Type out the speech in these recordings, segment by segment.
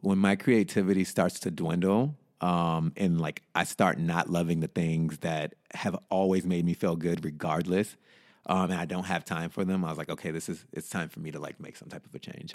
when my creativity starts to dwindle, and like I start not loving the things that have always made me feel good regardless, and I don't have time for them, I was like, okay, it's time for me to like make some type of a change.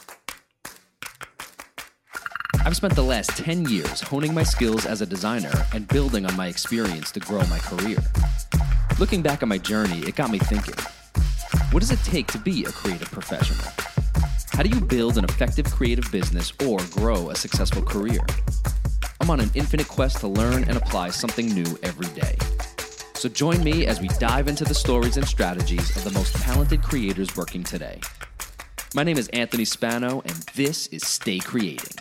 I've spent the last 10 years honing my skills as a designer and building on my experience to grow my career. Looking back on my journey, it got me thinking, what does it take to be a creative professional? How do you build an effective creative business or grow a successful career? I'm on an infinite quest to learn and apply something new every day. So join me as we dive into the stories and strategies of the most talented creators working today. My name is Anthony Spano, and this is Stay Creating.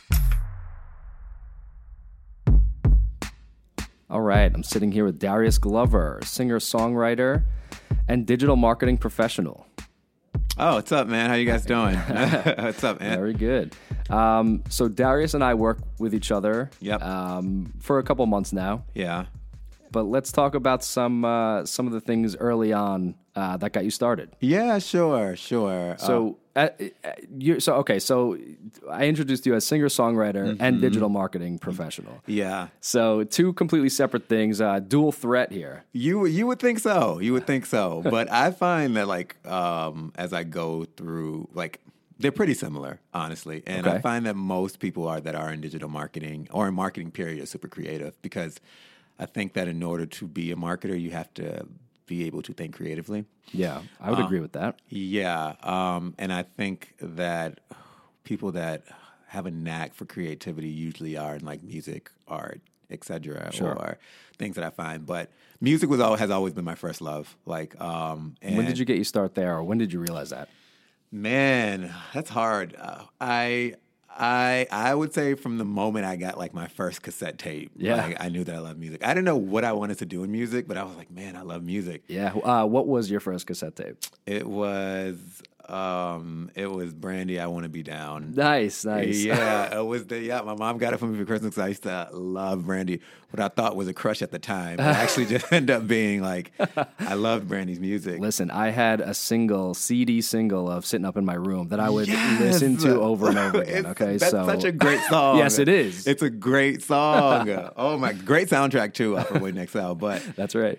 All right, I'm sitting here with Darius Glover, singer-songwriter and digital marketing professional. Oh, what's up, man? How you guys doing? What's up, man? Very good. So Darius and I work with each other for a couple months now. Yeah. But let's talk about some of the things early on that got you started. Yeah, sure. So, so I introduced you as singer-songwriter and digital marketing professional. Yeah. So two completely separate things, dual threat here. You would think so. But I find that like as I go through, like they're pretty similar, honestly. And I find that most people that are in digital marketing or in marketing period are super creative, because I think that in order to be a marketer, you have to be able to think creatively. Yeah, I would agree with that. Yeah. And I think that people that have a knack for creativity usually are in like music, art, etc., or things that I find. But music has always been my first love. Like, and when did you get your start there, or when did you realize that? Man, that's hard. I would say from the moment I got like my first cassette tape, like, I knew that I loved music. I didn't know what I wanted to do in music, but I was like, man, I love music. Yeah. What was your first cassette tape? It was Brandy, I Want to Be Down. Nice. Yeah, it was my mom got it for me for Christmas because I used to love Brandy. What I thought was a crush at the time, it actually just ended up being like, I loved Brandy's music. Listen, I had a CD single of Sitting Up in My Room that I would listen to over and over again. That's such a great song. Yes, it is. It's a great song. Oh my, great soundtrack too for Waiting XL. But that's right.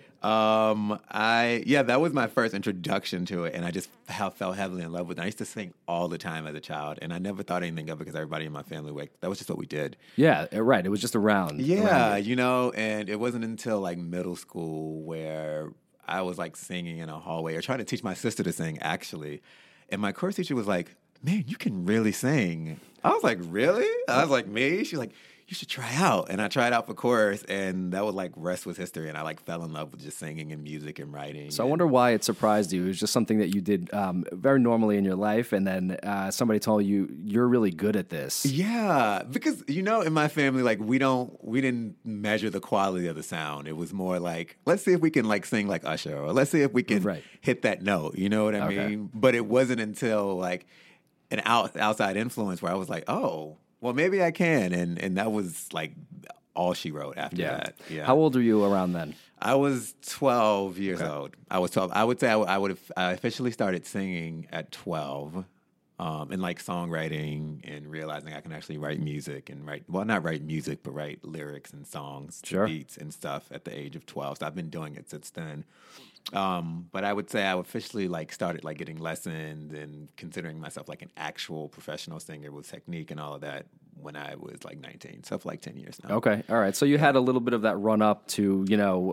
That was my first introduction to it, and I just fell heavily in love with it. I used to sing all the time as a child, and I never thought anything of it because everybody in my family, that was just what we did. Yeah, right. It was just around. Yeah, and it wasn't until like middle school where I was like singing in a hallway or trying to teach my sister to sing, actually. And my chorus teacher was like, man, you can really sing. I was like, really? I was like, me? She's like, you should try out. And I tried out for chorus, and that was like rest was history. And I like fell in love with just singing and music and writing. So I wonder why it surprised you. It was just something that you did very normally in your life, and then somebody told you, you're really good at this. Yeah, because, in my family, like we didn't measure the quality of the sound. It was more like, let's see if we can like sing like Usher, or let's see if we can hit that note. You know what I mean? But it wasn't until like an outside influence where I was like, oh, well, maybe I can. And that was like all she wrote after that. Yeah. How old were you around then? I was 12 years old. I was 12. I would say I officially started singing at 12, and like songwriting and realizing I can actually write music and not write music, but write lyrics and songs, beats and stuff at the age of 12. So I've been doing it since then. But I would say I officially like started like getting lessons and considering myself like an actual professional singer with technique and all of that when I was like 19. So for like 10 years now. Okay. All right. So you had a little bit of that run up to,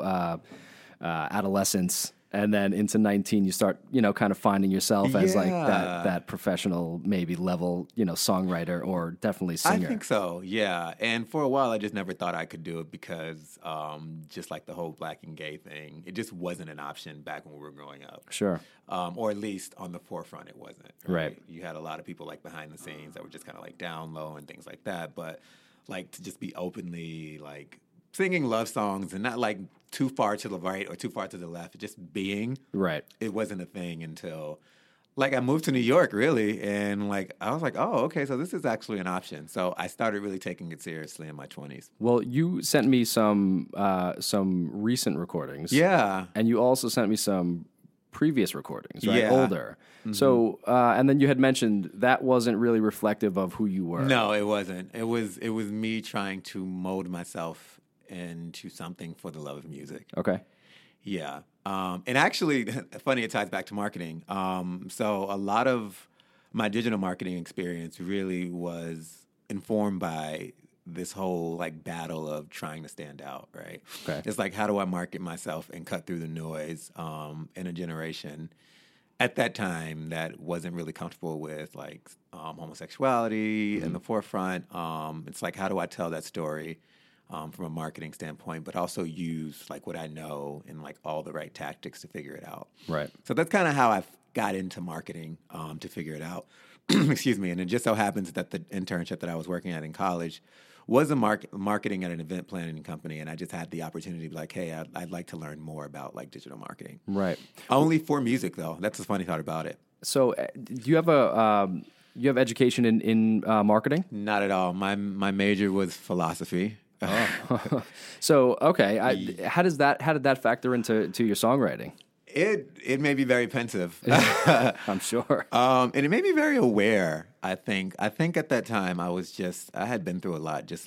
adolescence. And then into 19, you start, kind of finding yourself as like that professional, maybe level, songwriter or definitely singer. I think so, yeah. And for a while, I just never thought I could do it because just like the whole black and gay thing, it just wasn't an option back when we were growing up. Sure. Or at least on the forefront, it wasn't. Right. You had a lot of people like behind the scenes that were just kind of like down low and things like that. But like to just be openly like singing love songs and not like too far to the right or too far to the left, just being. Right. It wasn't a thing until like I moved to New York, really, and like I was like, oh, okay, so this is actually an option. So I started really taking it seriously in my 20s. Well, you sent me some recent recordings. Yeah. And you also sent me some previous recordings, right? Yeah. Older. So, and then you had mentioned that wasn't really reflective of who you were. No, it wasn't. It was me trying to mold myself into something for the love of music. Okay. Yeah. And actually, funny, it ties back to marketing. So a lot of my digital marketing experience really was informed by this whole like battle of trying to stand out, right? Okay. It's like, how do I market myself and cut through the noise in a generation at that time that wasn't really comfortable with like homosexuality in the forefront. It's like, how do I tell that story from a marketing standpoint, but also use like what I know and like all the right tactics to figure it out. Right. So that's kind of how I got into marketing to figure it out. Excuse me. And it just so happens that the internship that I was working at in college was a marketing at an event planning company, and I just had the opportunity to be like, hey, I'd like to learn more about like digital marketing. Right. Only for music, though. That's the funny part about it. So, do you have you have education in marketing? Not at all. My major was philosophy. So, okay, how did that factor into your songwriting? It made me very pensive. I'm sure. And it made me very aware, I think. I think at that time I had been through a lot, just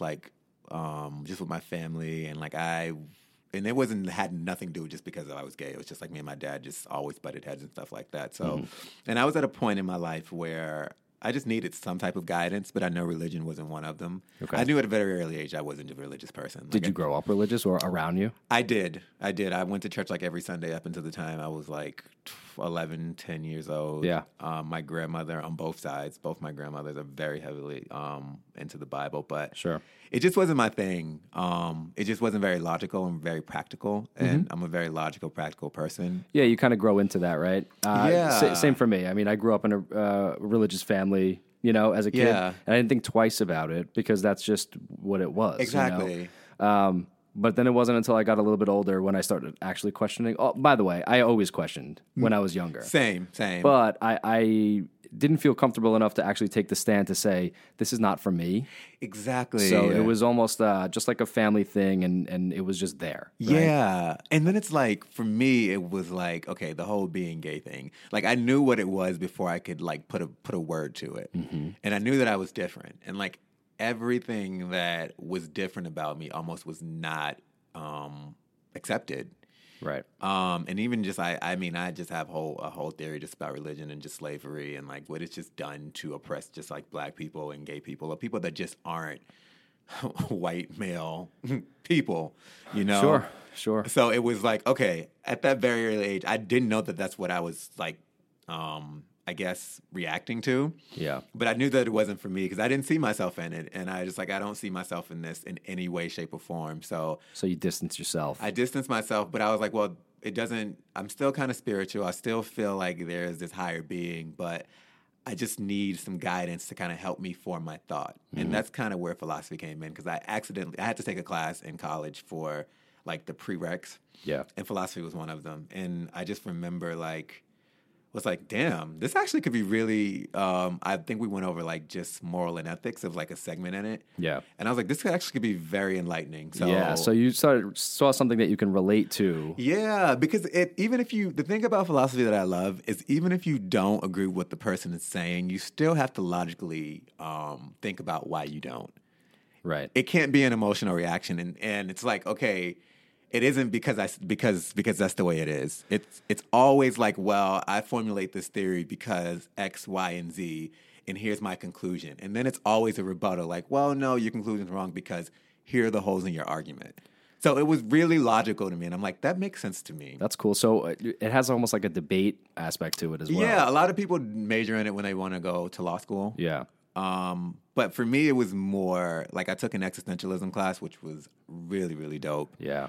with my family, and and it had nothing to do just because I was gay. It was just like me and my dad just always butted heads and stuff like that. So, and I was at a point in my life where I just needed some type of guidance, but I know religion wasn't one of them. Okay. I knew at a very early age I wasn't a religious person. Did you grow up religious or around you? I did. I went to church like every Sunday up until the time I was like 11, 10 years old. Yeah. My grandmother on both sides, both my grandmothers are very heavily into the Bible, but sure. It just wasn't my thing. It just wasn't very logical and very practical, and I'm a very logical, practical person. Yeah, you kind of grow into that, right? Yeah. Same for me. I mean, I grew up in a religious family, as a kid, and I didn't think twice about it because that's just what it was. Exactly. But then it wasn't until I got a little bit older when I started actually questioning. Oh, by the way, I always questioned when I was younger. Same. But I didn't feel comfortable enough to actually take the stand to say, this is not for me. Exactly. So it was almost just like a family thing, and it was just there. Right? Yeah. And then it's like, for me, it was like, okay, the whole being gay thing. Like, I knew what it was before I could, like, put a word to it. Mm-hmm. And I knew that I was different. And, like, everything that was different about me almost was not accepted. Right. And even just, I mean, I just have a whole theory just about religion and just slavery and like what it's just done to oppress just like black people and gay people or people that just aren't white male people, Sure. So it was like, okay, at that very early age, I didn't know that that's what I was like, I guess, reacting to. Yeah. But I knew that it wasn't for me because I didn't see myself in it. And I just I don't see myself in this in any way, shape, or form. So you distance yourself. I distanced myself, but I was like, well, I'm still kind of spiritual. I still feel like there's this higher being, but I just need some guidance to kind of help me form my thought. Mm-hmm. And that's kind of where philosophy came in because I had to take a class in college for like the prereqs. Yeah. And philosophy was one of them. And I just remember was like, damn, this actually could be really, I think we went over like just moral and ethics of like a segment in it. Yeah. And I was like, this could be very enlightening. So yeah, so you saw something that you can relate to. Yeah, because the thing about philosophy that I love is even if you don't agree with what the person is saying, you still have to logically think about why you don't. Right. It can't be an emotional reaction. And it's like, okay, it isn't because that's the way it is. It's always like, well, I formulate this theory because X, Y, and Z, and here's my conclusion. And then it's always a rebuttal, like, well, no, your conclusion's wrong because here are the holes in your argument. So it was really logical to me, and I'm like, that makes sense to me. That's cool. So it has almost like a debate aspect to it as well. Yeah, a lot of people major in it when they want to go to law school. Yeah. But for me, it was more like I took an existentialism class, which was really, really dope. Yeah.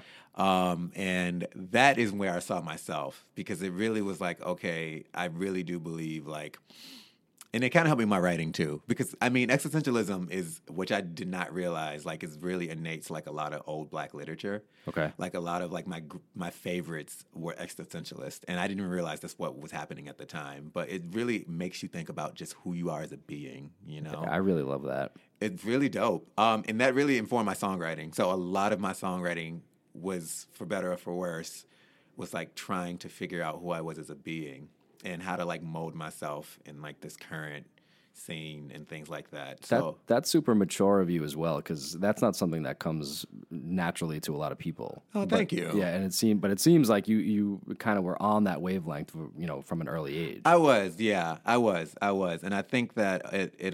And that is where I saw myself because it really was like, okay, I really do believe and it kind of helped me in my writing too, because I mean, existentialism is, which I did not realize, like is really innate to like a lot of old black literature. Okay. Like a lot of like my favorites were existentialist, and I didn't realize that's what was happening at the time. But it really makes you think about just who you are as a being, Yeah, I really love that. It's really dope. And that really informed my songwriting. So a lot of my songwriting was, for better or for worse, was like trying to figure out who I was as a being and how to like mold myself in like this current scene and things like that. So That's super mature of you as well, because that's not something that comes naturally to a lot of people. thank you. Yeah, and it seems like you kind of were on that wavelength, from an early age. I was, and I think that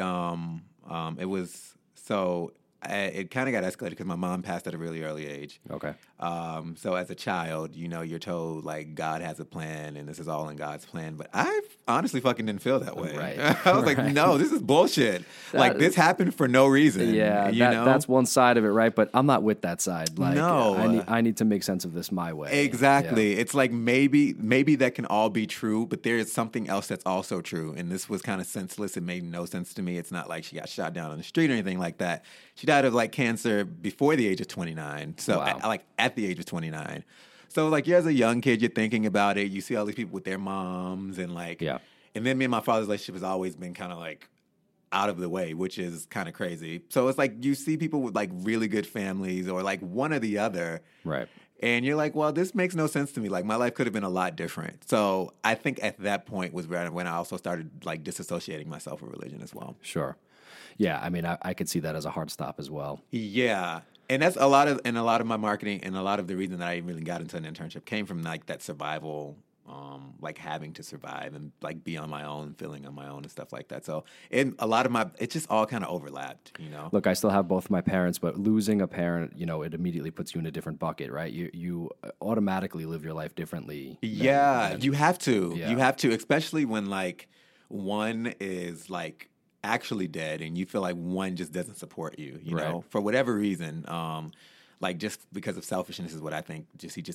it was so. It kind of got escalated because my mom passed at a really early age. Okay. So as a child, you're told like God has a plan and this is all in God's plan. But I honestly fucking didn't feel that way. Right. I was like, no, this is bullshit. Like this happened for no reason. Yeah, that's one side of it, right? But I'm not with that side. Like, no, I need to make sense of this my way. Exactly. Yeah. It's like maybe that can all be true, but there is something else that's also true. And this was kind of senseless. It made no sense to me. It's not like she got shot down on the street or anything like that. She died of like cancer before the age of 29. So wow. at the age of 29. So like you're as a young kid, you're thinking about it. You see all these people with their moms and like, yeah. And then me and my father's relationship has always been kind of like out of the way, which is kind of crazy. So it's like you see people with like really good families or like one or the other. Right. And you're like, well, this makes no sense to me. Like my life could have been a lot different. So I think at that point was when I also started like disassociating myself from religion as well. Sure. Yeah, I mean, I could see that as a hard stop as well. Yeah, and that's a lot of my marketing and a lot of the reason that I really got into an internship came from like that survival, like having to survive and like be on my own, feeling on my own and stuff like that. So it just all kind of overlapped, Look, I still have both my parents, but losing a parent, it immediately puts you in a different bucket, right? You automatically live your life differently. You have to. Yeah. You have to, especially when like one is like actually dead and you feel like one just doesn't support you, know, for whatever reason. Like just because of selfishness is what I think.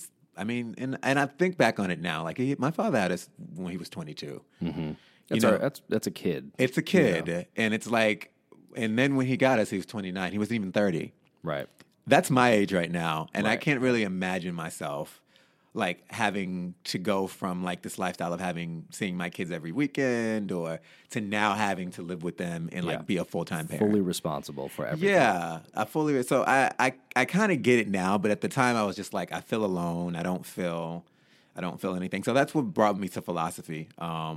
And I think back on it now, like my father had us when he was 22. Mm-hmm. That's a kid. It's a kid. And it's like, and then when he got us, he was 29. He wasn't even 30. Right. That's my age right now. And I Right. can't really imagine myself like having to go from like this lifestyle of seeing my kids every weekend or to now having to live with them and like be a full-time parent. Fully responsible for everything. Yeah, so I kind of get it now, but at the time I was just like, I feel alone. I don't feel anything. So that's what brought me to philosophy.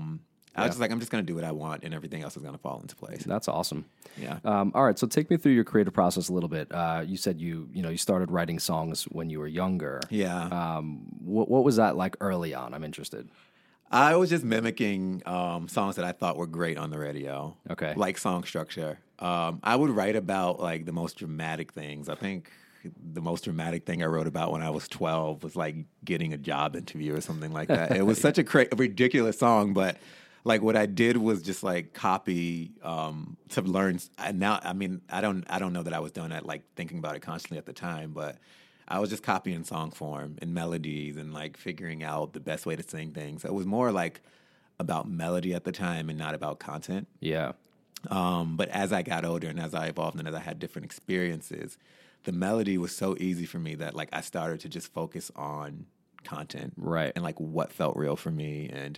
I was just like, I'm just going to do what I want and everything else is going to fall into place. That's awesome. Yeah. All right. So take me through your creative process a little bit. You said you started writing songs when you were younger. Yeah. What was that like early on? I'm interested. I was just mimicking songs that I thought were great on the radio. Okay. Like song structure. I would write about like the most dramatic things. I think the most dramatic thing I wrote about when I was 12 was like getting a job interview or something like that. It was such a ridiculous song, but like what I did was just like copy to learn. Now, I mean, I don't know that I was doing that like thinking about it constantly at the time, but I was just copying song form and melodies and like figuring out the best way to sing things. It was more like about melody at the time and not about content. Yeah. But as I got older and as I evolved and as I had different experiences, the melody was so easy for me that like I started to just focus on content. Right. And like what felt real for me and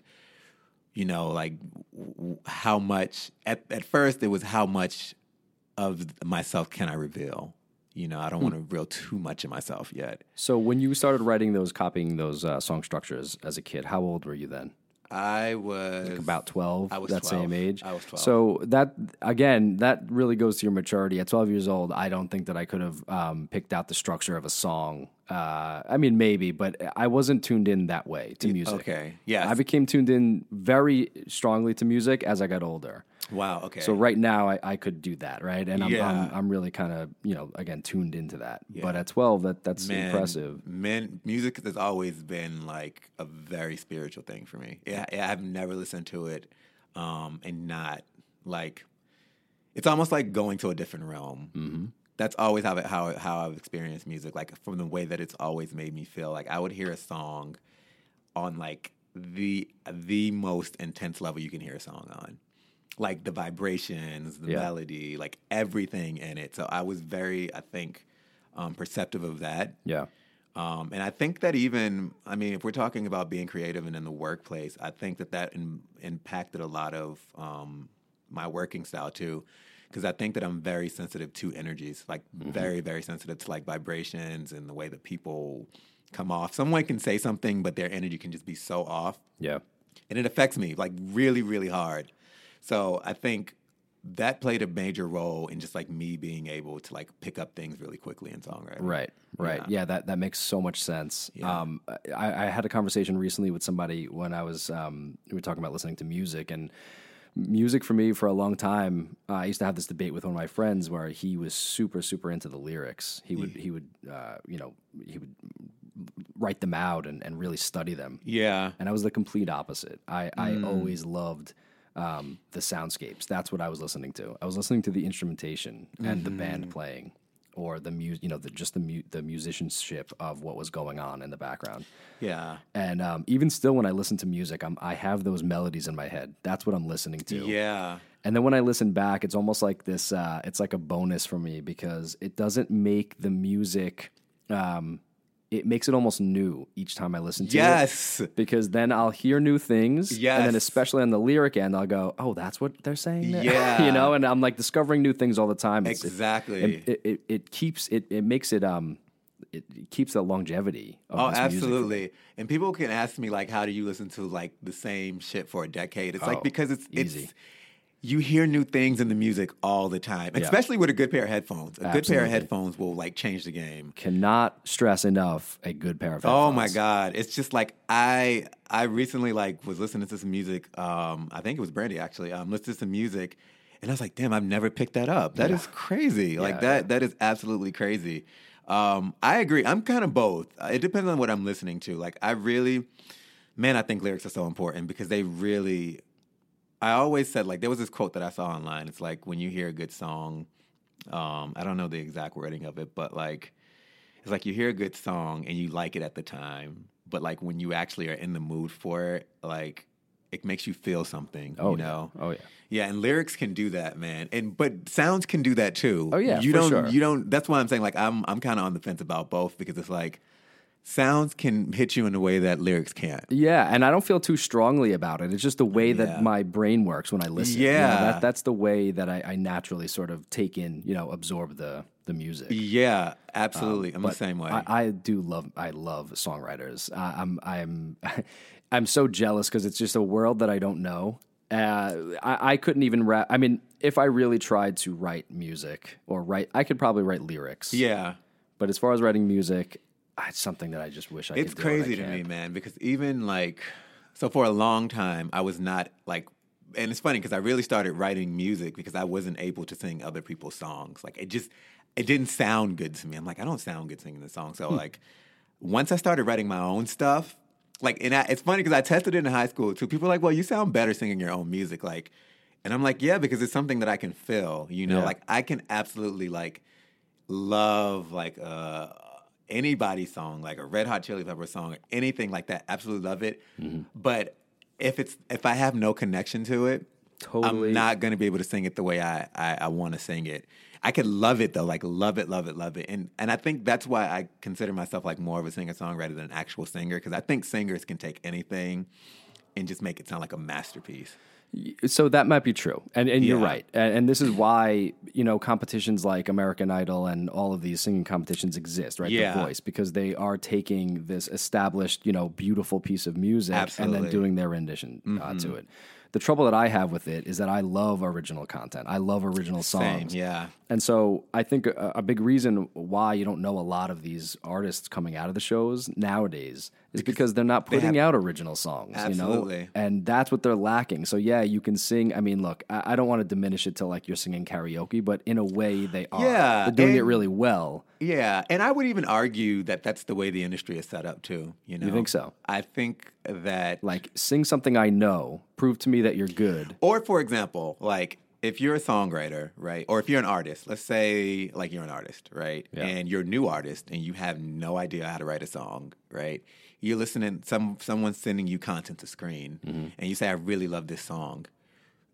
like how much, at first it was how much of myself can I reveal? I don't want to reveal too much of myself yet. So when you started copying those song structures as a kid, how old were you then? I was like about 12. I was that 12. Same age. I was 12. So that really goes to your maturity. At 12 years old, I don't think that I could have picked out the structure of a song. I mean, maybe, but I wasn't tuned in that way to music. Okay. Yes. I became tuned in very strongly to music as I got older. Wow. Okay. So right now I could do that, right? And Yeah. I'm really kind of again tuned into that. Yeah. But at 12, that's impressive. Music has always been like a very spiritual thing for me. Yeah, I've never listened to it, and not like it's almost like going to a different realm. Mm-hmm. That's always how I've experienced music. Like from the way that it's always made me feel. Like I would hear a song on like the most intense level you can hear a song on. Like the vibrations, the melody, like everything in it. So I was very, I think, perceptive of that. Yeah. And I think that if we're talking about being creative and in the workplace, I think that impacted a lot of my working style too. Because I think that I'm very sensitive to energies, like very, very sensitive to like vibrations and the way that people come off. Someone can say something, but their energy can just be so off. Yeah. And it affects me like really, really hard. So I think that played a major role in just like me being able to like pick up things really quickly in songwriting. Right. Yeah, that makes so much sense. Yeah. I had a conversation recently with somebody when I was we were talking about listening to music, and music for me for a long time. I used to have this debate with one of my friends where he was super, super into the lyrics. He would write them out and really study them. Yeah. And I was the complete opposite. I always loved the soundscapes. That's what I was listening to. I was listening to the instrumentation and the band playing, or the the musicianship of what was going on in the background. Yeah. And even still, when I listen to music, I have those melodies in my head. That's what I'm listening to. Yeah. And then when I listen back, it's almost like this. It's like a bonus for me because it doesn't make the music. It makes it almost new each time I listen to it. Yes. Because then I'll hear new things. Yes. And then especially on the lyric end, I'll go, oh, that's what they're saying there? Yeah. You know, and I'm like discovering new things all the time. Exactly. It keeps the longevity of Oh, this music. absolutely. And people can ask me like, how do you listen to like the same shit for a decade? It's like because easy. You hear new things in the music all the time, especially with a good pair of headphones. A good pair of headphones will like change the game. Cannot stress enough a good pair of headphones. Oh my God. It's just like I recently like was listening to some music. I think it was Brandy actually. Listening to some music and I was like, damn, I've never picked that up. That is crazy. Like that is absolutely crazy. I agree. I'm kind of both. It depends on what I'm listening to. Like I think lyrics are so important because they really, I always said, like, there was this quote that I saw online. It's like, when you hear a good song, I don't know the exact wording of it, but like, it's like you hear a good song and you like it at the time, but like when you actually are in the mood for it, like it makes you feel something, you know? Oh, yeah. Yeah, and lyrics can do that, man. But sounds can do that too. Oh, yeah, you for don't, sure. You don't, that's why I'm saying, like, I'm kind of on the fence about both because it's like, sounds can hit you in a way that lyrics can't. Yeah, and I don't feel too strongly about it. It's just the way that my brain works when I listen. Yeah. You know, that's the way that I naturally sort of take in, absorb the music. Yeah, absolutely. I'm the same way. I love songwriters. I'm so jealous because it's just a world that I don't know. I couldn't even rap. I mean, if I really tried to write music I could probably write lyrics. Yeah. But as far as writing music, it's something that I just wish I could do. It's crazy to me, man, because even like, so for a long time, I was not like, and it's funny because I really started writing music because I wasn't able to sing other people's songs. Like it didn't sound good to me. I'm like, I don't sound good singing this song. So like, once I started writing my own stuff, like, and it's funny because I tested it in high school too. People are like, well, you sound better singing your own music. Like, and I'm like, yeah, because it's something that I can feel, like I can absolutely like love like, anybody's song, like a Red Hot Chili Pepper song or anything like that, absolutely love it. Mm-hmm. But if I have no connection to it, totally. I'm not going to be able to sing it the way I want to sing it. I could love it though, like love it. And I think that's why I consider myself like more of a singer-songwriter than an actual singer, because I think singers can take anything and just make it sound like a masterpiece. So that might be true, and you're right, and this is why competitions like American Idol and all of these singing competitions exist, right? Yeah. The Voice, because they are taking this established, beautiful piece of music and then doing their rendition to it. The trouble that I have with it is that I love original content. I love original songs. Same, yeah. And so I think a big reason why you don't know a lot of these artists coming out of the shows nowadays is because they're not putting out original songs. Absolutely. And that's what they're lacking. So yeah, you can sing. I mean, look, I don't want to diminish it to like you're singing karaoke, but in a way they are. Yeah, they're doing it really well. Yeah, and I would even argue that that's the way the industry is set up too. You think so? I think that like sing something I know, prove to me that you're good. Or for example, like if you're a songwriter, right, or if you're an artist, let's say like you're an artist, right, and you're a new artist and you have no idea how to write a song, right? You're listening, someone's sending you content to screen, and you say, "I really love this song."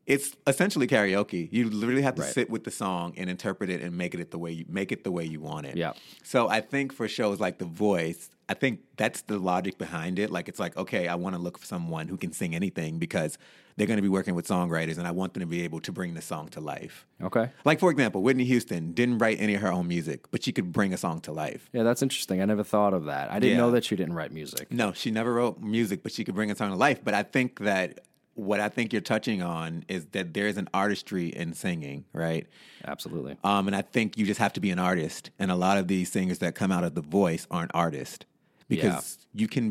it's essentially karaoke. You literally have to Right. sit with the song and interpret it and make it the way you want it. Yeah. So I think for shows like The Voice, I think that's the logic behind it. Like, it's like, okay, I want to look for someone who can sing anything because they're going to be working with songwriters and I want them to be able to bring the song to life. Okay. Like, for example, Whitney Houston didn't write any of her own music, but she could bring a song to life. Yeah, that's interesting. I never thought of that. I didn't Yeah. know that she didn't write music. No, she never wrote music, but she could bring a song to life. But I think that what I think you're touching on is that there is an artistry in singing, right? Absolutely. And I think you just have to be an artist. And a lot of these singers that come out of The Voice aren't artists because you can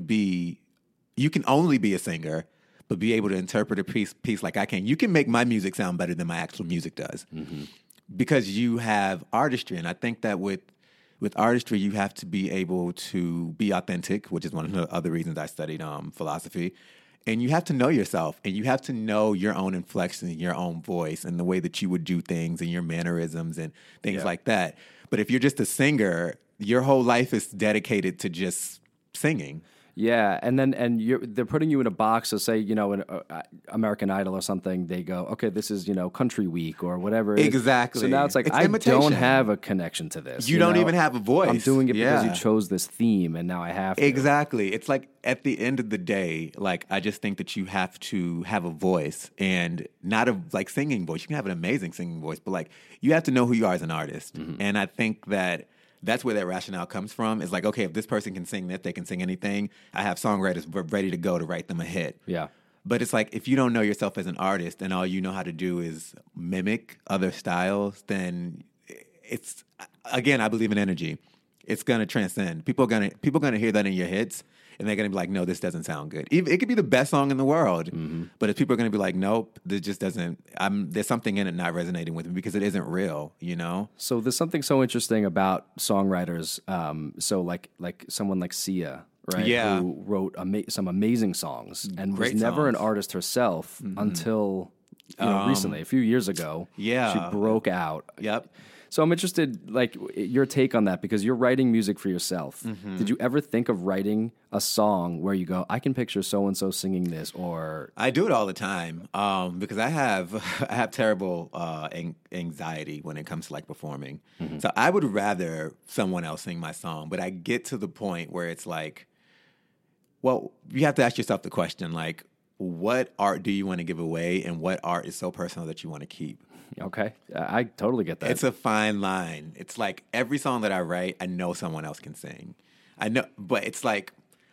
only be a singer, but be able to interpret a piece like I can. You can make my music sound better than my actual music does because you have artistry. And I think that with artistry, you have to be able to be authentic, which is one of the other reasons I studied philosophy. And you have to know yourself, and you have to know your own inflection, your own voice, and the way that you would do things, and your mannerisms, and things like that. But if you're just a singer, your whole life is dedicated to just singing. Yeah, and they're putting you in a box. So say, in American Idol or something, they go, okay, this is Country Week or whatever. it is. Exactly. So now it's like It's I imitation. don't have a connection to this. You don't even have a voice. I'm doing it because you Yeah. chose this theme, and now I have to. Exactly. It's like at the end of the day, like I just think that you have to have a voice and not a like singing voice. You can have an amazing singing voice, but like you have to know who you are as an artist. And I think that that's where that rationale comes from. Is like, okay, if this person can sing this, they can sing anything. I have songwriters ready to go to write them a hit. Yeah. But it's like if you don't know yourself as an artist and all you know how to do is mimic other styles, then it's again, I believe in energy. It's gonna transcend. People are gonna hear that in your hits, and they're gonna be like, "No, this doesn't sound good." It could be the best song in the world, but if people are gonna be like, "Nope, this just doesn't," there's something in it not resonating with me because it isn't real, you know? So there's something so interesting about songwriters. So like someone like Sia, right? Yeah. Who wrote some amazing songs and Great was never an songs. artist herself until recently, a few years ago. Yeah. She broke out. Yep. So I'm interested, like your take on that, because you're writing music for yourself. Did you ever think of writing a song where you go, I can picture so and so singing this, or I do it all the time because I have terrible anxiety when it comes to like performing. So I would rather someone else sing my song, but I get to the point where it's like, well, you have to ask yourself the question, like, what art do you want to give away, and what art is so personal that you want to keep? okay, I totally get that. It's a fine line. It's like every song that I write, I know someone else can sing. I know, but it's like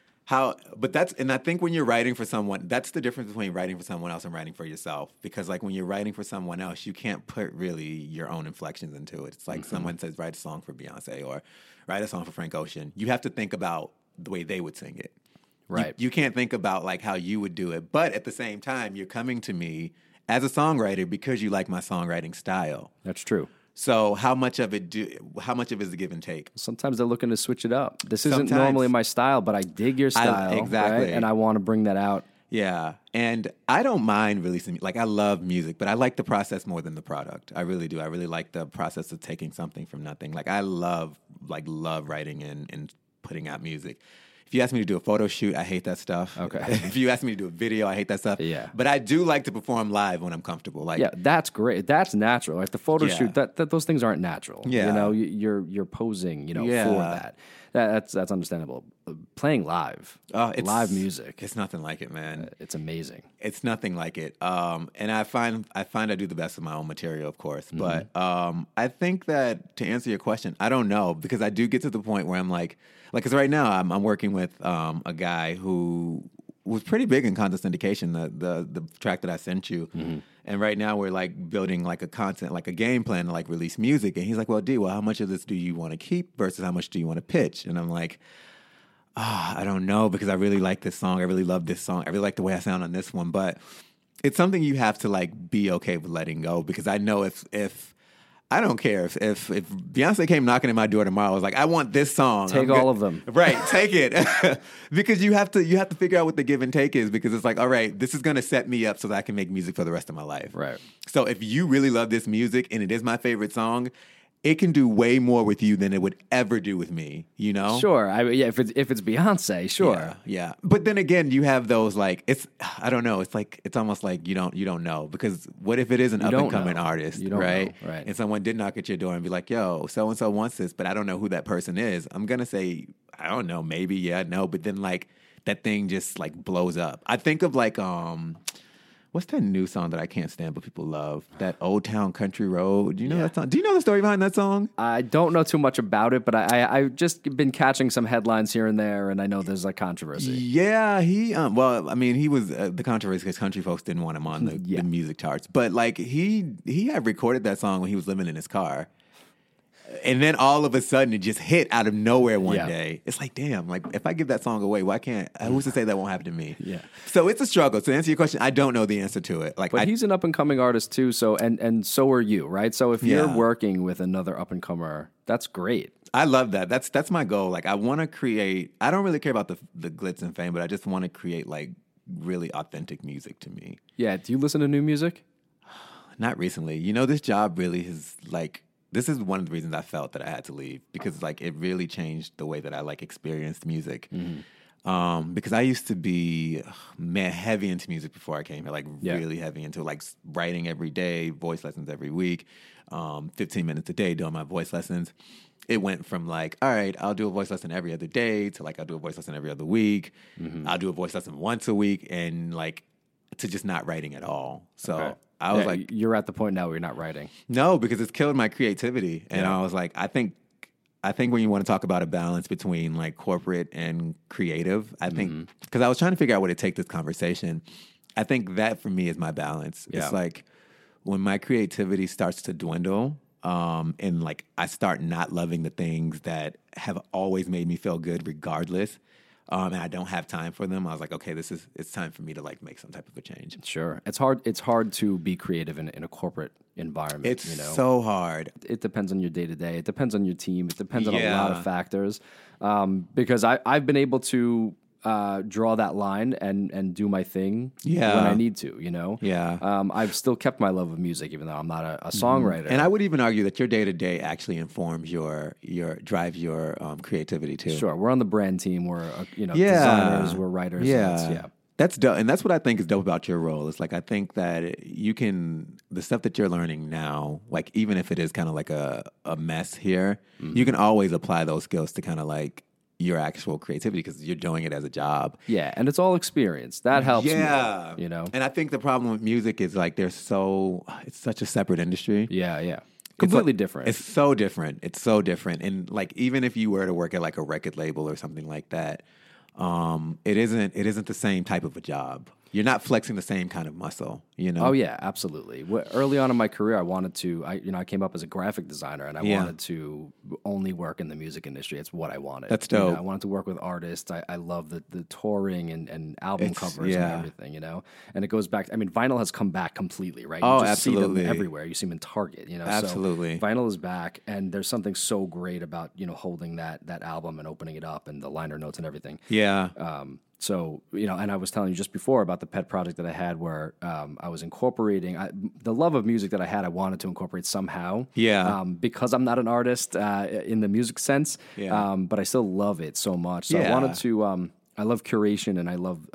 and I think when you're writing for someone, that's the difference between writing for someone else and writing for yourself. Because like when you're writing for someone else, you can't put really your own inflections into it. It's like someone says, write a song for Beyonce or write a song for Frank Ocean. You have to think about the way they would sing it. Right. You can't think about like how you would do it. But at the same time, you're coming to me as a songwriter because you like my songwriting style. That's true. So how much of it is the give and take? Sometimes they're looking to switch it up. This isn't Sometimes. normally my style, but I dig your style, exactly. right? And I want to bring that out. Yeah, and I don't mind releasing. Like I love music, but I like the process more than the product. I really do. I really like the process of taking something from nothing. Like I love writing and putting out music. If you ask me to do a photo shoot, I hate that stuff. Okay. If you ask me to do a video, I hate that stuff. Yeah. But I do like to perform live when I'm comfortable. Like Yeah, that's great. That's natural. Like the photo Yeah. shoot, that those things aren't natural. Yeah. You know, you're posing, for that. That's understandable. Playing live, it's live music, It's nothing like it, man. it's amazing. It's nothing like it. And I find I do the best of my own material, of course. But I think that to answer your question, I don't know, because I do get to the point where I'm like, because right now I'm working with a guy who was pretty big in content syndication, the track that I sent you. And right now we're like building like a game plan to like release music. And he's like, well, D, how much of this do you want to keep versus how much do you want to pitch? And I'm like, I don't know, because I really like this song. I really love this song. I really like the way I sound on this one. But it's something you have to like be okay with letting go, because I know if I don't care if Beyonce came knocking at my door tomorrow, I was like, I want this song. Take all of them. Right, take it. Because you have to figure out what the give and take is, because it's like, all right, this is going to set me up so that I can make music for the rest of my life. Right. So if you really love this music and it is my favorite song, it can do way more with you than it would ever do with me, you know? Sure. Yeah, if it's Beyonce, sure. Yeah. But then again, you have those like I don't know. It's almost like you don't know, because what if it is an up and coming artist, You don't right? know, right. And someone did knock at your door and be like, "Yo, so and so wants this, but I don't know who that person is." I'm gonna say, I don't know, maybe, yeah, no, but then like that thing just like blows up. I think of like what's that new song that I can't stand but people love? That Old Town Country Road. Do you know that song? Do you know the story behind that song? I don't know too much about it, but I've just been catching some headlines here and there, and I know there's like controversy. Yeah, he well, I mean, he was the controversy because country folks didn't want him on the music charts. But like he had recorded that song when he was living in his car. And then all of a sudden, it just hit out of nowhere one day. It's like, damn, like if I give that song away, why can't? Who's to say that won't happen to me? Yeah. So it's a struggle. To answer your question, I don't know the answer to it. Like, But he's an up and coming artist too. So and so are you, right? So if you're working with another up and comer, that's great. I love that. That's my goal. Like, I want to create. I don't really care about the glitz and fame, but I just want to create like really authentic music to me. Yeah. Do you listen to new music? Not recently. You know, this job really has like. This is one of the reasons I felt that I had to leave, because like it really changed the way that I like experienced music. Because I used to be heavy into music before I came here, like really heavy into like writing every day, voice lessons every week, 15 minutes a day doing my voice lessons. It went from like, all right, I'll do a voice lesson every other day to like I'll do a voice lesson every other week. I'll do a voice lesson once a week, and like to just not writing at all. So I was like, you're at the point now where you're not writing. No, because it's killed my creativity. And I was like, I think when you want to talk about a balance between like corporate and creative, I think, because I was trying to figure out where to take this conversation. I think that for me is my balance. Yeah. It's like when my creativity starts to dwindle, and like I start not loving the things that have always made me feel good regardless, and I don't have time for them. I was like, okay, it's time for me to like make some type of a change. Sure. It's hard to be creative in a corporate environment. It's so hard. It depends on your day to day. It depends on your team. It depends on a lot of factors. Because I've been able to draw that line and do my thing when I need to, you know? Yeah. I've still kept my love of music, even though I'm not a songwriter. And I would even argue that your day-to-day actually informs drives your creativity too. Sure. We're on the brand team. We're, designers, we're writers. Yeah. That's dope. And that's what I think is dope about your role. It's like, I think that the stuff that you're learning now, like even if it is kind of like a mess here, you can always apply those skills to kind of like your actual creativity because you're doing it as a job. Yeah, and it's all experience. That helps me, you know? And I think the problem with music is like it's such a separate industry. Yeah. Completely different. It's so different. It's so different. And like even if you were to work at like a record label or something like that, it isn't the same type of a job. You're not flexing the same kind of muscle, you know? Oh yeah, absolutely. Early on in my career, I came up as a graphic designer, and I wanted to only work in the music industry. It's what I wanted. That's dope. You know, I wanted to work with artists. I love the touring and album covers and everything, you know? And it goes back, I mean, vinyl has come back completely, right? You just see them everywhere. You see them in Target, you know? Absolutely. So vinyl is back, and there's something so great about, you know, holding that album and opening it up and the liner notes and everything. Yeah. So, you know, and I was telling you just before about the pet project that I had where I was incorporating the love of music that I had. I wanted to incorporate somehow. Yeah. Because I'm not an artist in the music sense. Yeah. But I still love it so much. So I wanted to. I love curation and I love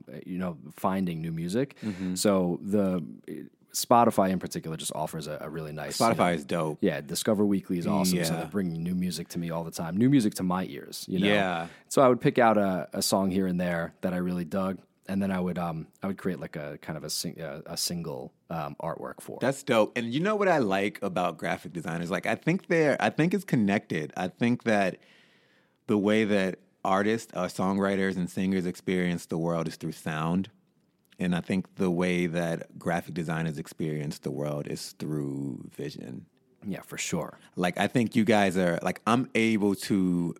finding new music. So the Spotify in particular just offers a really nice... Spotify is dope. Yeah, Discover Weekly is awesome. Yeah. So they're bringing new music to me all the time. New music to my ears, you know? Yeah. So I would pick out a song here and there that I really dug, and then I would create like a kind of a single artwork for it. That's dope. And you know what I like about graphic designers? Like I think it's connected. I think that the way that artists, songwriters, and singers experience the world is through sound. And I think the way that graphic designers experience the world is through vision. Yeah, for sure. Like, I think you guys are, like, I'm able to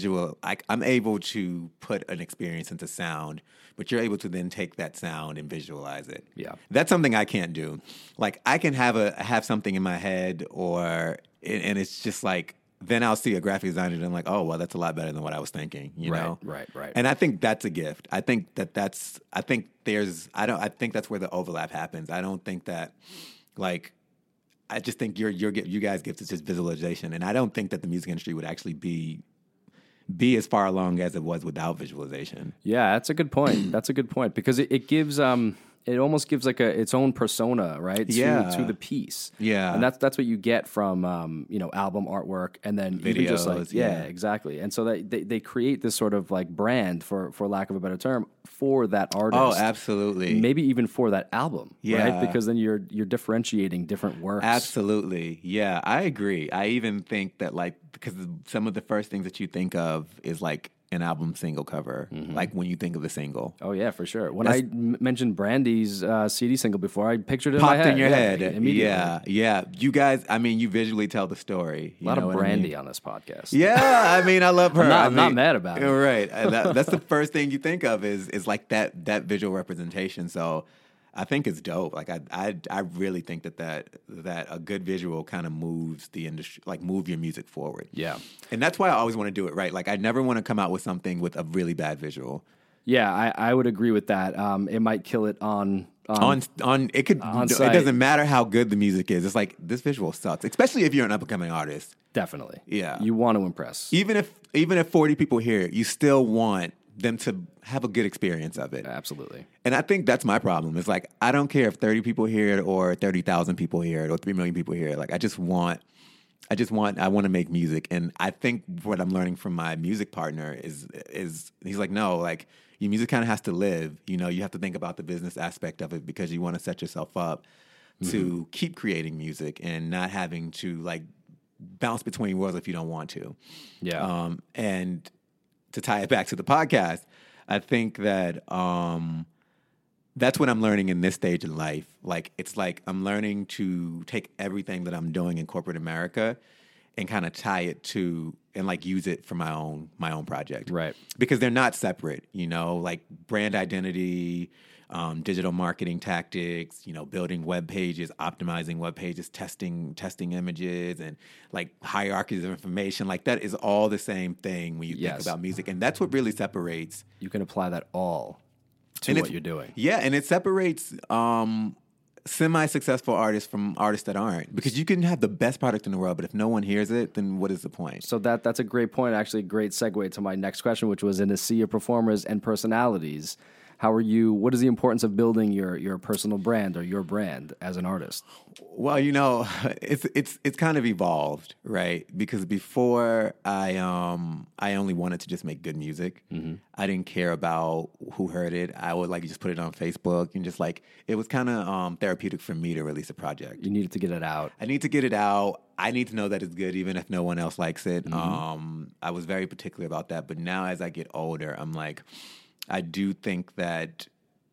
put an experience into sound, but you're able to then take that sound and visualize it. Yeah. That's something I can't do. Like, I can have something in my head and it's just like, then I'll see a graphic designer and I'm like, oh, well, that's a lot better than what I was thinking, you know? Right. And I think that's a gift. I think that's where the overlap happens. I don't think that, like, I just think you guys give us just visualization, and I don't think that the music industry would actually be as far along as it was without visualization. Yeah, that's a good point. That's a good point because it gives it almost gives like its own persona, right? To the piece. Yeah. And that's what you get from album artwork and then even just like exactly. And so that they create this sort of like brand for lack of a better term for that artist. Oh, absolutely. Maybe even for that album, Yeah. right? Because then you're differentiating different works. Absolutely. Yeah, I agree. I even think that like because some of the first things that you think of is like an album single cover, like when you think of the single. Oh yeah, for sure. When I mentioned Brandy's CD single before, I pictured it Popped in my head. in your head. Immediately. Yeah. You guys, I mean, you visually tell the story. A lot of Brandy on this podcast. Yeah, I mean, I love her. I'm not mad about it. Right. That's the first thing you think of is like that visual representation. So I think it's dope. Like I really think that a good visual kind of moves the industry, like move your music forward. Yeah. And that's why I always want to do it right. Like I never want to come out with something with a really bad visual. Yeah, I would agree with that. It might kill it on it could on it site. doesn't matter how good the music is. It's like this visual sucks, especially if you're an up and coming artist. Definitely. Yeah. You want to impress. Even if 40 people hear it, you still want them to have a good experience of it. Absolutely. And I think that's my problem. It's like I don't care if 30 people hear it or 30,000 people hear it or 3 million people hear it. Like I want to make music, and I think what I'm learning from my music partner is he's like, no, like your music kind of has to live. You know, you have to think about the business aspect of it because you want to set yourself up to keep creating music and not having to like bounce between worlds if you don't want to. Yeah. And to tie it back to the podcast, I think that that's what I'm learning in this stage in life. Like, it's like I'm learning to take everything that I'm doing in corporate America and kind of tie it to and like use it for my own project. Right. Because they're not separate, you know, like brand identity, digital marketing tactics, you know, building web pages, optimizing web pages, testing images, and like hierarchies of information. Like that is all the same thing when you think about music. And that's what really separates. You can apply that all to what you're doing. Yeah, and it separates semi-successful artists from artists that aren't. Because you can have the best product in the world, but if no one hears it, then what is the point? So that's a great point, actually a great segue to my next question, which was in a sea of performers and personalities. What is the importance of building your personal brand or your brand as an artist? Well, you know, it's kind of evolved, right? Because before I only wanted to just make good music. Mm-hmm. I didn't care about who heard it. I would like just put it on Facebook and just like it was kind of therapeutic for me to release a project. You needed to get it out. I need to get it out. I need to know that it's good even if no one else likes it. Mm-hmm. I was very particular about that, but now as I get older, I'm like, I do think that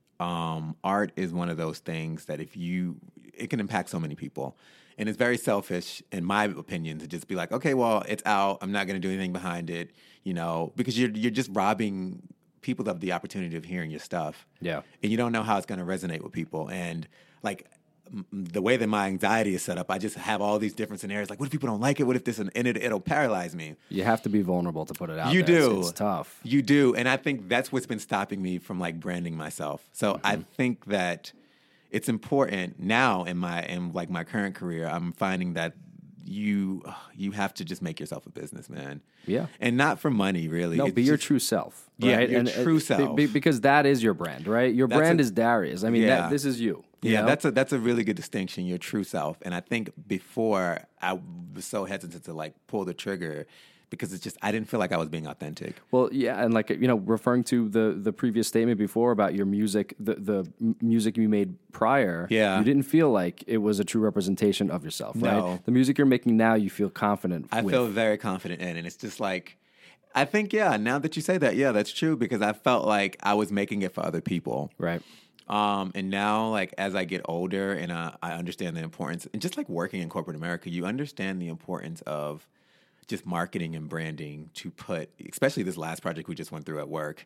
art is one of those things that it can impact so many people. And it's very selfish, in my opinion, to just be like, okay, well, it's out. I'm not going to do anything behind it, you know, because you're just robbing people of the opportunity of hearing your stuff. Yeah. And you don't know how it's going to resonate with people. And like the way that my anxiety is set up, I just have all these different scenarios. Like, what if people don't like it? What if this? And it'll paralyze me. You have to be vulnerable to put it out. You there. do. It's tough. You do. And I think that's what's been stopping me from like branding myself. So I think that it's important now in my current career. I'm finding that you have to just make yourself a business, man. Yeah. And not for money, really. No, It's be your just- true self. Yeah, Right? your true self. Because that is your brand, right? Your brand is Darius. I mean, this is you. You Yeah, know? that's a really good distinction, your true self. And I think before I was so hesitant to like pull the trigger because it's just I didn't feel like I was being authentic. Well, yeah, and like referring to the previous statement before about your music, the music you made prior, you didn't feel like it was a true representation of yourself, right? No. The music you're making now, you feel confident I with. feel very confident in, and it's just like I think now that you say that, that's true because I felt like I was making it for other people, right? And now, like, as I get older and I understand the importance, and just like working in corporate America, you understand the importance of just marketing and branding to put, especially this last project we just went through at work,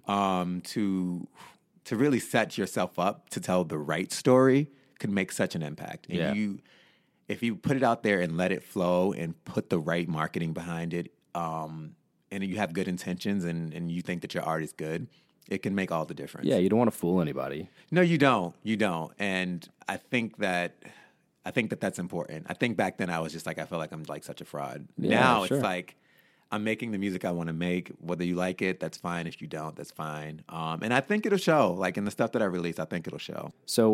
to really set yourself up to tell the right story could make such an impact. And if you put it out there and let it flow and put the right marketing behind it, and you have good intentions and you think that your art is good, it can make all the difference. Yeah, you don't want to fool anybody. No, you don't. You don't. And I think that I think that that's important. I think back then I was just like, I felt like I'm like such a fraud. Yeah, now sure. it's like, I'm making the music I want to make. Whether you like it, that's fine. If you don't, that's fine. And I think it'll show. Like in the stuff that I release, I think it'll show. So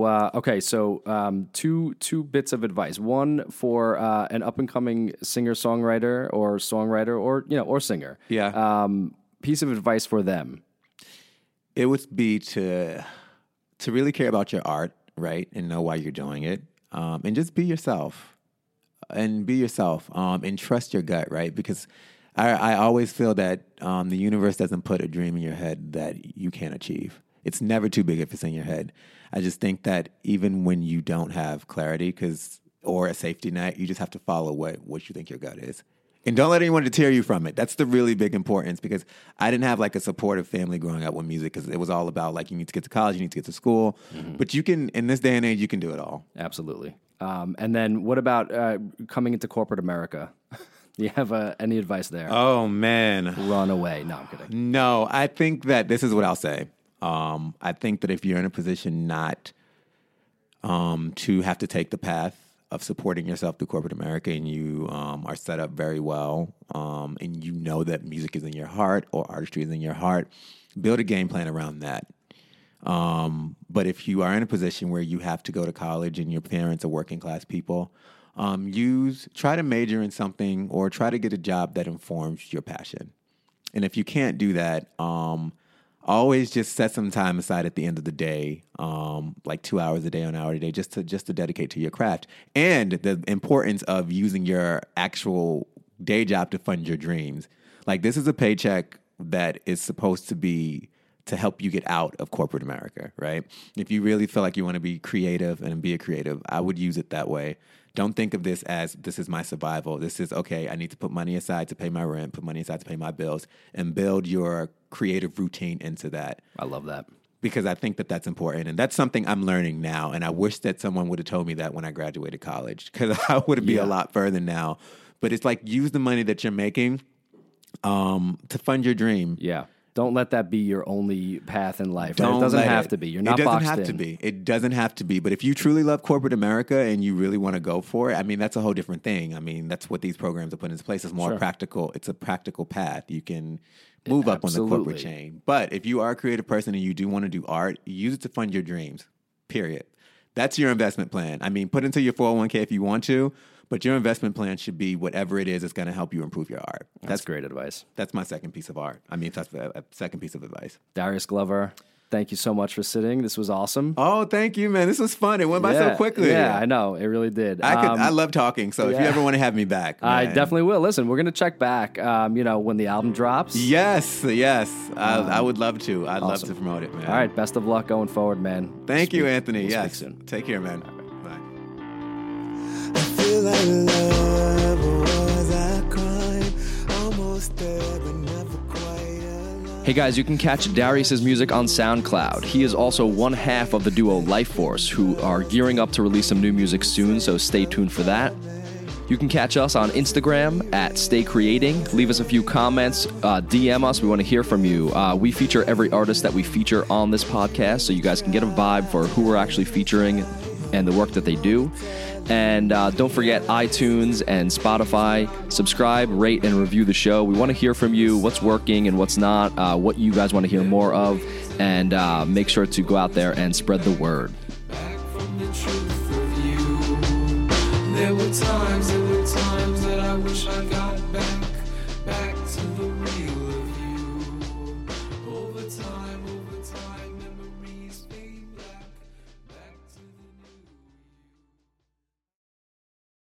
two bits of advice. One for an up and coming singer songwriter or singer. Yeah. Piece of advice for them. It would be to really care about your art, right, and know why you're doing it, and just be yourself. And trust your gut, right? Because I always feel that the universe doesn't put a dream in your head that you can't achieve. It's never too big if it's in your head. I just think that even when you don't have clarity or a safety net, you just have to follow what you think your gut is. And don't let anyone deter you from it. That's the really big importance, because I didn't have like a supportive family growing up with music, because it was all about like, you need to get to college, you need to get to school. Mm-hmm. But you can, in this day and age, you can do it all. Absolutely. And then what about coming into corporate America? Do you have any advice there? Oh, man. Run away. No, I'm kidding. No, I think that this is what I'll say. I think that if you're in a position not to have to take the path of supporting yourself through corporate America, and you are set up very well, and you know that music is in your heart or artistry is in your heart, build a game plan around that. But if you are in a position where you have to go to college and your parents are working class people, try to major in something or try to get a job that informs your passion. And if you can't do that, always just set some time aside at the end of the day, like 2 hours a day or an hour a day, just to dedicate to your craft. And the importance of using your actual day job to fund your dreams. Like, this is a paycheck that is supposed to be to help you get out of corporate America, right? If you really feel like you want to be creative and be a creative, I would use it that way. Don't think of this as, this is my survival. This is, okay, I need to put money aside to pay my rent, put money aside to pay my bills, and build your creative routine into that. I love that. Because I think that that's important. And that's something I'm learning now. And I wish that someone would have told me that when I graduated college, because I would be a lot further now. But it's like, use the money that you're making to fund your dream. Yeah. Don't let that be your only path in life. Right? It doesn't have to be. You're not boxed in. It doesn't have to be. It doesn't have to be. But if you truly love corporate America and you really want to go for it, I mean, that's a whole different thing. I mean, that's what these programs are put into place. It's more practical. It's a practical path. You can move up on the corporate chain. But if you are a creative person and you do want to do art, use it to fund your dreams, period. That's your investment plan. I mean, put into your 401k if you want to, but your investment plan should be whatever it is that's going to help you improve your art. That's great advice. That's my second piece of art. I mean, that's a second piece of advice. Darius Glover, thank you so much for sitting. This was awesome. Oh, thank you, man. This was fun. It went by so quickly. Yeah, I know. It really did. I love talking, so if you ever want to have me back, man. I definitely will. Listen, we're going to check back, when the album drops. Yes. I would love to. I'd love to promote it, man. All right. Best of luck going forward, man. Thank you, Anthony. We'll yes. Speak soon. Take care, man. I feel like love was a crime, almost there but never quite alive. Hey guys, you can catch Darius's music on SoundCloud. He is also one half of the duo Life Force, who are gearing up to release some new music soon, so stay tuned for that. You can catch us on Instagram at Stay Creating. Leave us a few comments, DM us. We want to hear from you. We feature every artist that we feature on this podcast, so you guys can get a vibe for who we're actually featuring and the work that they do. And don't forget iTunes and Spotify. Subscribe, rate, and review the show. We want to hear from you, what's working and what's not, what you guys want to hear more of, and make sure to go out there and spread the word. Back from the truth of you. There were times that I wish I got back to the real of you. Over time, memories